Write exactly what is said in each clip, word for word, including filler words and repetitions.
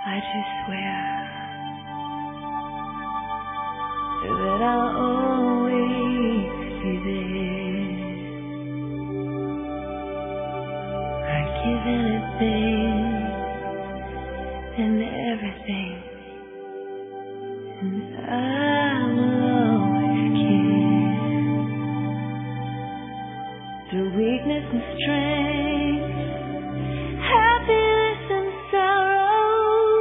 I do swear that I'll always be there. I'd give anything and everything, and I will always care. Through weakness and strength, happiness and sorrow,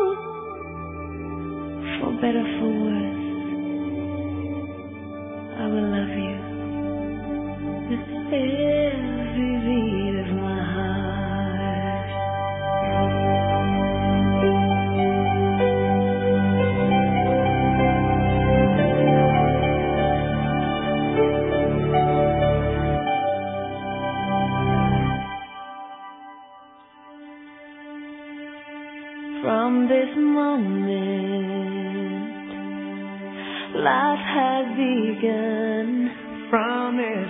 for better, for worse, I will love you with every beat of my heart. From this moment, life has begun. From this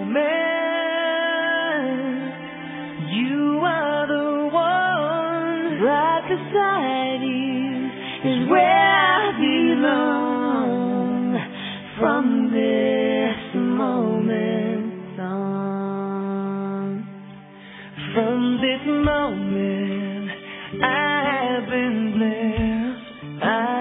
moment, you are the one. Right beside you is where I belong. From this moment on, From this moment, I have been blessed. I